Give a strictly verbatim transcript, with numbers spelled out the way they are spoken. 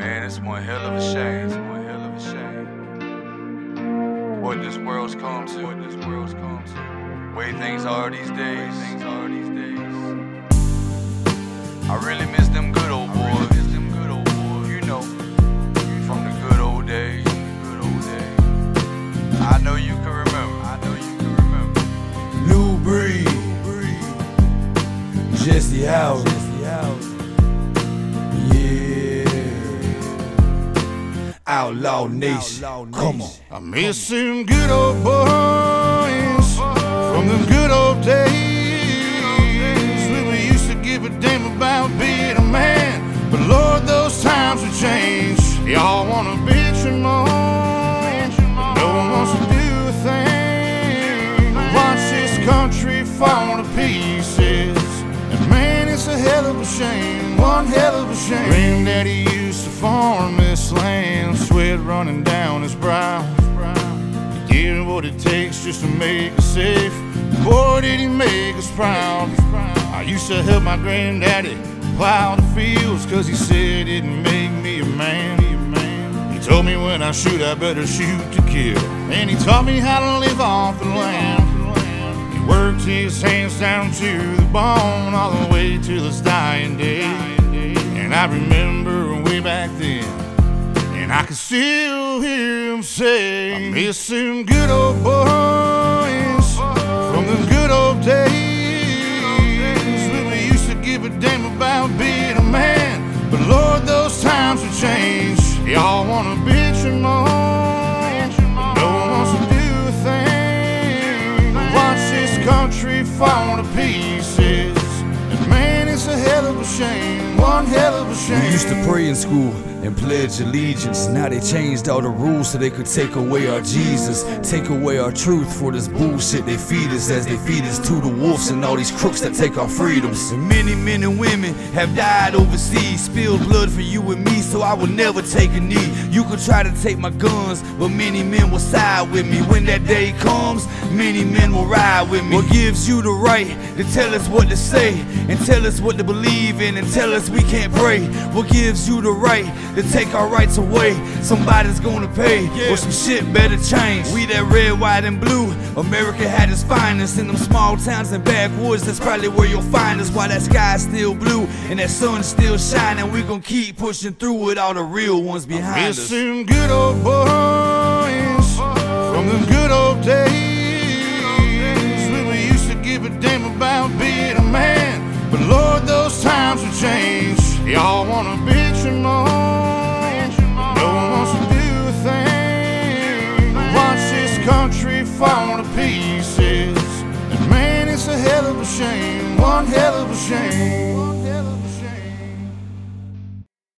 Man, it's one hell of a shame. It's one hell of a shame. What this world's come to. What this world's come to. Way things are these days. Things are these days. I really miss them good old boys. Really miss them good old boys. You know, from the good old days. Good old days. I know you can remember. I know you can remember. New breed. Jesse Howard. Yeah. Outlaw Nation. Come on. I miss them good old boys from them good old days when we used to give a damn about being a man. But Lord, those times have changed. Y'all wanna bitch and moan, no one wants to do a thing. Watch this country fall to pieces. And man, it's a hell of a shame, one hell of a shame. Granddaddy used to farm this land, sweat running down his brow. He did what it takes just to make us safe. Boy, did he make us proud. I used to help my granddaddy plow the fields, cause he said it'd make me a man. He told me when I shoot, I better shoot to kill. And he taught me how to live off the land. Worked his hands down to the bone all the way till his dying day. And I remember way back then, and I can still hear him say, I miss them good old boys from them good old days when we used to give a damn about being a man. But Lord, those times have changed. Y'all wanna bitch and moan, no one wants to do a thing. Watch this country fall to pieces. And man, it's a hell of a shame, one hell of a shame. We used to pray in school and pledge allegiance. Now they changed all the rules so they could take away our Jesus, take away our truth for this bullshit they feed us, as they feed us to the wolves and all these crooks that take our freedoms. And many men and women have died overseas, spilled blood for you and me, so I will never take a knee. You could try to take my guns, but many men will side with me. When that day comes, many men will ride with me. What gives you the right to tell us what to say, and tell us what to believe in, and tell us we can't pray? What gives you the right to take our rights away? Somebody's gonna pay, yeah. Or some shit better change. We that red, white, and blue, America had its finest. In them small towns and backwoods, that's probably where you'll find us. While that sky's still blue and that sun's still shining, we gon' keep pushing through with all the real ones behind I us. miss them good old boys from them good old days when we used to give a damn about being a man. But Lord, those times have changed. Y'all wanna bitch and moan, no one wants to do a thing. Watch this country fall to pieces. And man, it's a hell of a shame, one hell of a shame.